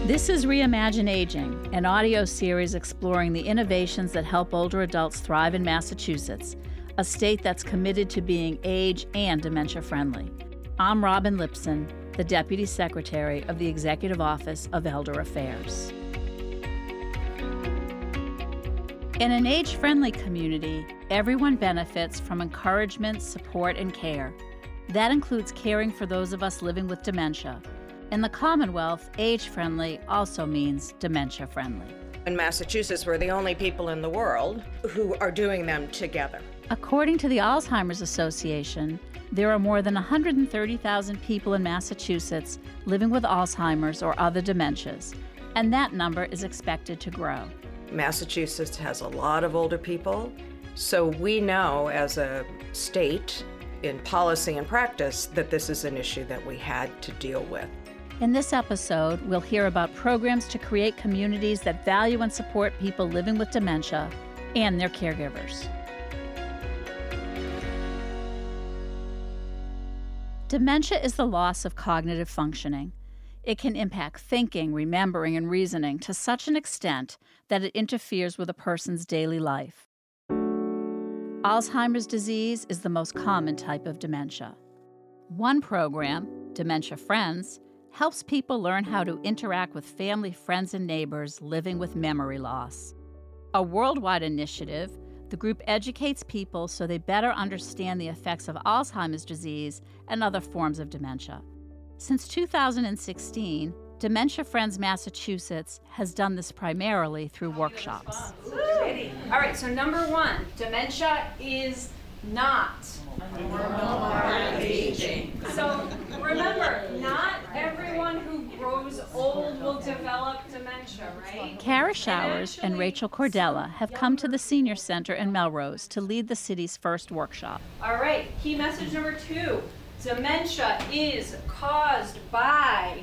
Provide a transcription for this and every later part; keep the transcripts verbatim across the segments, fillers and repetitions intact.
This is Reimagine Aging, an audio series exploring the innovations that help older adults thrive in Massachusetts, a state that's committed to being age and dementia-friendly. I'm Robin Lipson, the Deputy Secretary of the Executive Office of Elder Affairs. In an age-friendly community, everyone benefits from encouragement, support, and care. That includes caring for those of us living with dementia. In the Commonwealth, age-friendly also means dementia-friendly. In Massachusetts, we're the only people in the world who are doing them together. According to the Alzheimer's Association, there are more than one hundred thirty thousand people in Massachusetts living with Alzheimer's or other dementias, and that number is expected to grow. Massachusetts has a lot of older people, so we know as a state, in policy and practice, that this is an issue that we had to deal with. In this episode, we'll hear about programs to create communities that value and support people living with dementia and their caregivers. Dementia is the loss of cognitive functioning. It can impact thinking, remembering, and reasoning to such an extent that it interferes with a person's daily life. Alzheimer's disease is the most common type of dementia. One program, Dementia Friends, helps people learn how to interact with family, friends, and neighbors living with memory loss. A worldwide initiative, the group educates people so they better understand the effects of Alzheimer's disease and other forms of dementia. Since two thousand sixteen, Dementia Friends Massachusetts has done this primarily through workshops. Ready. All right, so number one, dementia is not a normal part of aging. So remember, not everyone who grows old will develop dementia, right? Kara Showers and Rachel Cordella have come to the Senior Center in Melrose to lead the city's first workshop. All right, key message number two, dementia is caused by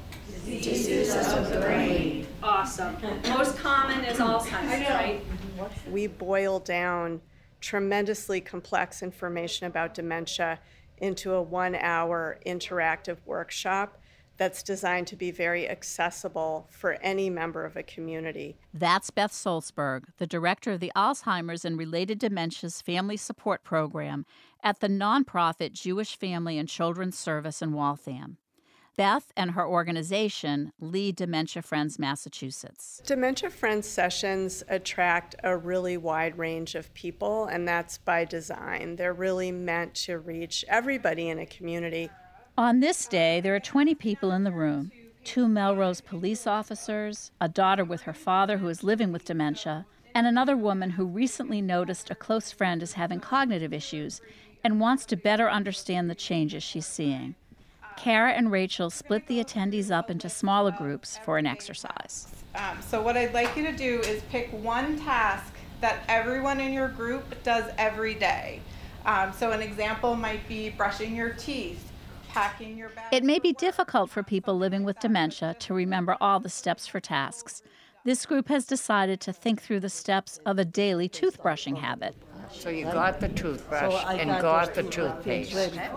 diseases of the brain. Awesome. Most common is Alzheimer's, right? We boil down tremendously complex information about dementia into a one-hour interactive workshop that's designed to be very accessible for any member of a community. That's Beth Solzberg, the director of the Alzheimer's and Related Dementias Family Support Program at the nonprofit Jewish Family and Children's Service in Waltham. Beth and her organization lead Dementia Friends Massachusetts. Dementia Friends sessions attract a really wide range of people, and that's by design. They're really meant to reach everybody in a community. On this day, there are twenty people in the room, two Melrose police officers, a daughter with her father who is living with dementia, and another woman who recently noticed a close friend is having cognitive issues and wants to better understand the changes she's seeing. Kara and Rachel split the attendees up into smaller groups for an exercise. Um, so what I'd like you to do is pick one task that everyone in your group does every day. Um, so an example might be brushing your teeth, packing your bag. It may be difficult for people living with dementia to remember all the steps for tasks. This group has decided to think through the steps of a daily toothbrushing habit. So you got the toothbrush so and got, got the toothpaste.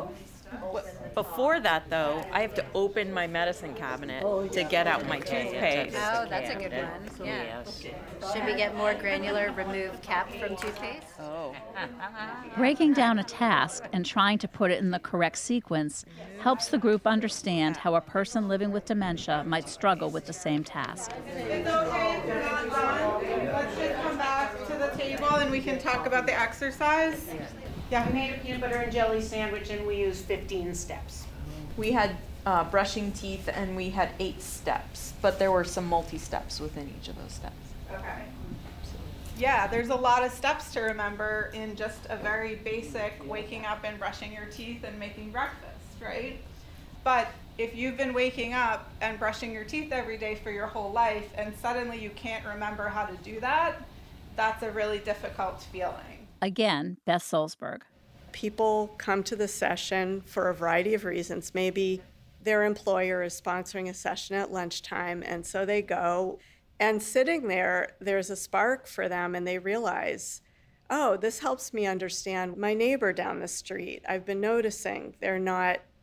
Before that, though, I have to open my medicine cabinet oh, yeah. to get out my toothpaste. Oh, that's a good one. Yeah. Should we get more granular, remove cap from toothpaste? Oh. Breaking down a task and trying to put it in the correct sequence helps the group understand how a person living with dementia might struggle with the same task. It's okay if you're not done. Let's just come back to the table and we can talk about the exercise. Yeah. We made a peanut butter and jelly sandwich and we used fifteen steps. We had uh, brushing teeth and we had eight steps, but there were some multi-steps within each of those steps. Okay. Yeah, there's a lot of steps to remember in just a very basic waking up and brushing your teeth and making breakfast, right? But if you've been waking up and brushing your teeth every day for your whole life and suddenly you can't remember how to do that, that's a really difficult feeling. Again, Beth Solzberg. People come to the session for a variety of reasons. Maybe their employer is sponsoring a session at lunchtime, and so they go. And sitting there, there's a spark for them, and they realize, oh, this helps me understand my neighbor down the street. I've been noticing they're not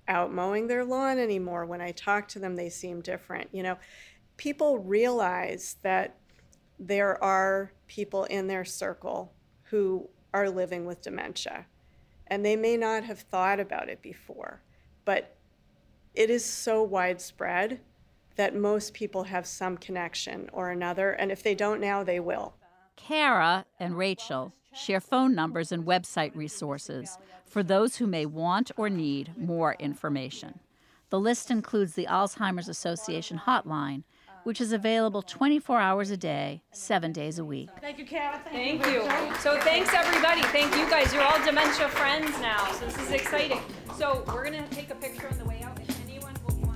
out mowing their lawn anymore. When I talk to them, they seem different. You know, people realize that there are people in their circle who are living with dementia, and they may not have thought about it before, but it is so widespread that most people have some connection or another, and if they don't now, they will. Kara and Rachel share phone numbers and website resources for those who may want or need more information. The list includes the Alzheimer's Association hotline, which is available twenty-four hours a day, seven days a week. Thank you, Kara. Thank you. So thanks, everybody. Thank you guys. You're all dementia friends now, so this is exciting. So we're going to take a picture on the way out. If anyone will want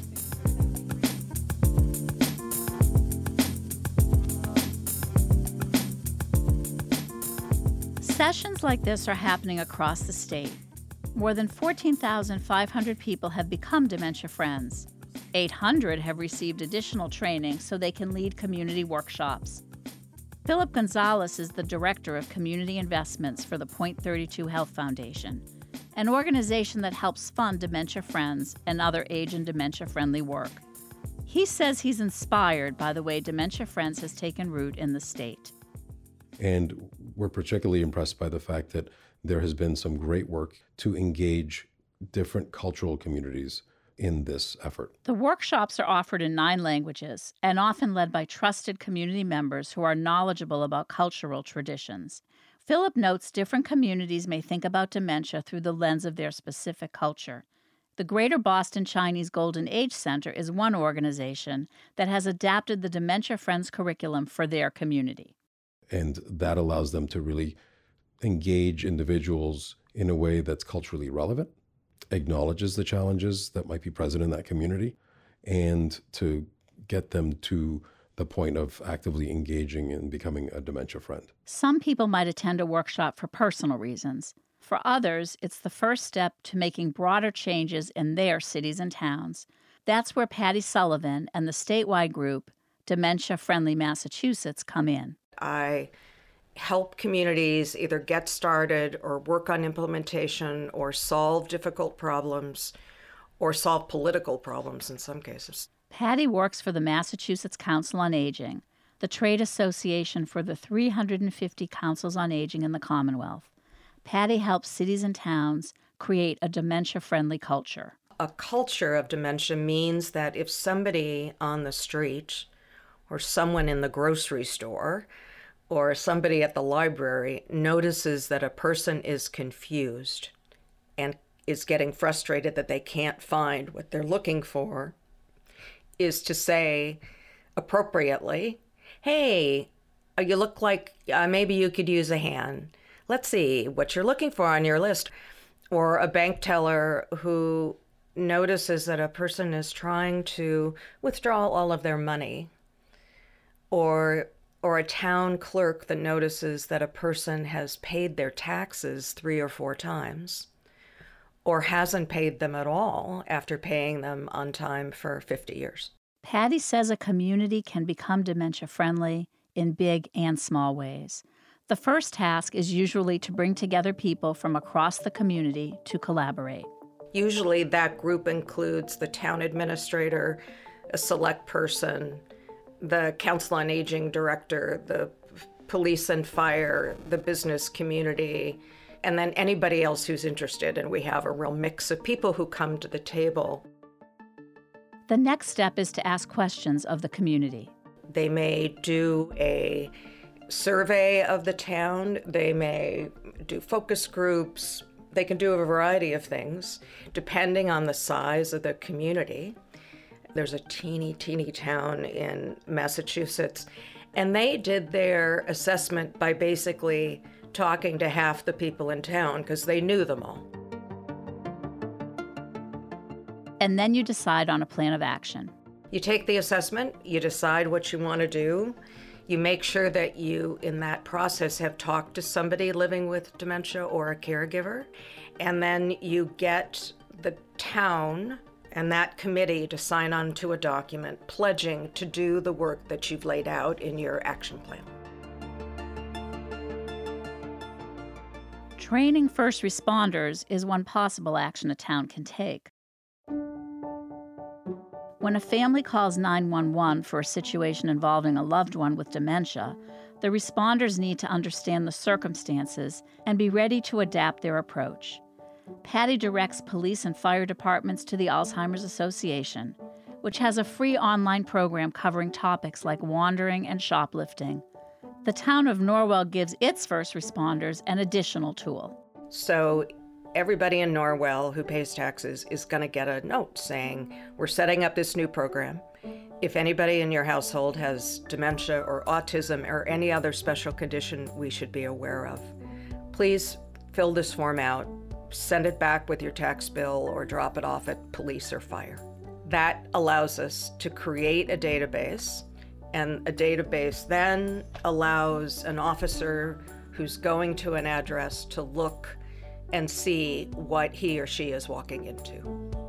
to. Sessions like this are happening across the state. More than fourteen thousand five hundred people have become dementia friends. eight hundred have received additional training so they can lead community workshops. Philip Gonzalez is the Director of Community Investments for the Point thirty-two Health Foundation, an organization that helps fund Dementia Friends and other age and dementia-friendly work. He says he's inspired by the way Dementia Friends has taken root in the state. And we're particularly impressed by the fact that there has been some great work to engage different cultural communities in this effort. The workshops are offered in nine languages and often led by trusted community members who are knowledgeable about cultural traditions. Philip notes different communities may think about dementia through the lens of their specific culture. The Greater Boston Chinese Golden Age Center is one organization that has adapted the Dementia Friends curriculum for their community. And that allows them to really engage individuals in a way that's culturally relevant, acknowledges the challenges that might be present in that community, and to get them to the point of actively engaging and becoming a dementia friend. Some people might attend a workshop for personal reasons. For others, it's the first step to making broader changes in their cities and towns. That's where Patty Sullivan and the statewide group, Dementia Friendly Massachusetts, come in. I help communities either get started or work on implementation or solve difficult problems or solve political problems in some cases. Patty works for the Massachusetts Council on Aging, the trade association for the three hundred fifty councils on aging in the Commonwealth. Patty helps cities and towns create a dementia-friendly culture. A culture of dementia means that if somebody on the street or someone in the grocery store or somebody at the library notices that a person is confused and is getting frustrated that they can't find what they're looking for, is to say appropriately, hey, you look like uh, maybe you could use a hand. Let's see what you're looking for on your list. Or a bank teller who notices that a person is trying to withdraw all of their money. Or or a town clerk that notices that a person has paid their taxes three or four times, or hasn't paid them at all after paying them on time for fifty years. Patty says a community can become dementia-friendly in big and small ways. The first task is usually to bring together people from across the community to collaborate. Usually that group includes the town administrator, a select person, the Council on Aging director, the police and fire, the business community, and then anybody else who's interested. And we have a real mix of people who come to the table. The next step is to ask questions of the community. They may do a survey of the town. They may do focus groups. They can do a variety of things depending on the size of the community. There's a teeny, teeny town in Massachusetts, and they did their assessment by basically talking to half the people in town because they knew them all. And then you decide on a plan of action. You take the assessment, you decide what you want to do, you make sure that you, in that process, have talked to somebody living with dementia or a caregiver, and then you get the town and that committee to sign on to a document pledging to do the work that you've laid out in your action plan. Training first responders is one possible action a town can take. When a family calls nine one one for a situation involving a loved one with dementia, the responders need to understand the circumstances and be ready to adapt their approach. Patty directs police and fire departments to the Alzheimer's Association, which has a free online program covering topics like wandering and shoplifting. The town of Norwell gives its first responders an additional tool. So everybody in Norwell who pays taxes is going to get a note saying, we're setting up this new program. If anybody in your household has dementia or autism or any other special condition we should be aware of, please fill this form out, send it back with your tax bill, or drop it off at police or fire. That allows us to create a database, and a database then allows an officer who's going to an address to look and see what he or she is walking into.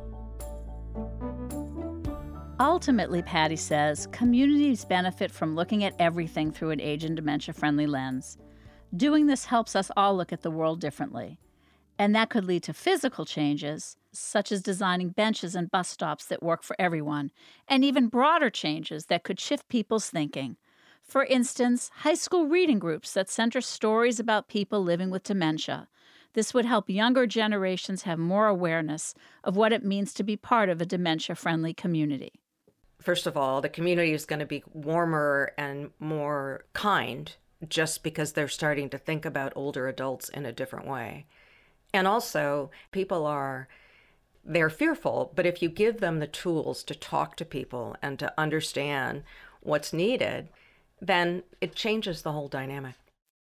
Ultimately, Patty says, communities benefit from looking at everything through an age and dementia-friendly lens. Doing this helps us all look at the world differently. And that could lead to physical changes, such as designing benches and bus stops that work for everyone, and even broader changes that could shift people's thinking. For instance, high school reading groups that center stories about people living with dementia. This would help younger generations have more awareness of what it means to be part of a dementia-friendly community. First of all, the community is going to be warmer and more kind just because they're starting to think about older adults in a different way. And also, people are, they're fearful, but if you give them the tools to talk to people and to understand what's needed, then it changes the whole dynamic.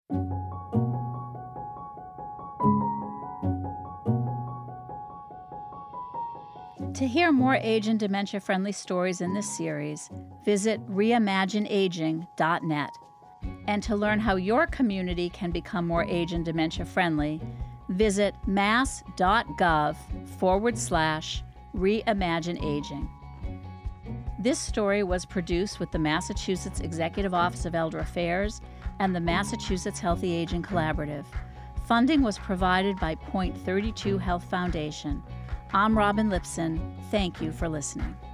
To hear more age and dementia-friendly stories in this series, visit reimagine aging dot net. And to learn how your community can become more age and dementia-friendly, visit mass.gov forward slash reimagine aging. This story was produced with the Massachusetts Executive Office of Elder Affairs and the Massachusetts Healthy Aging Collaborative. Funding was provided by Point thirty-two Health Foundation. I'm Robin Lipson. Thank you for listening.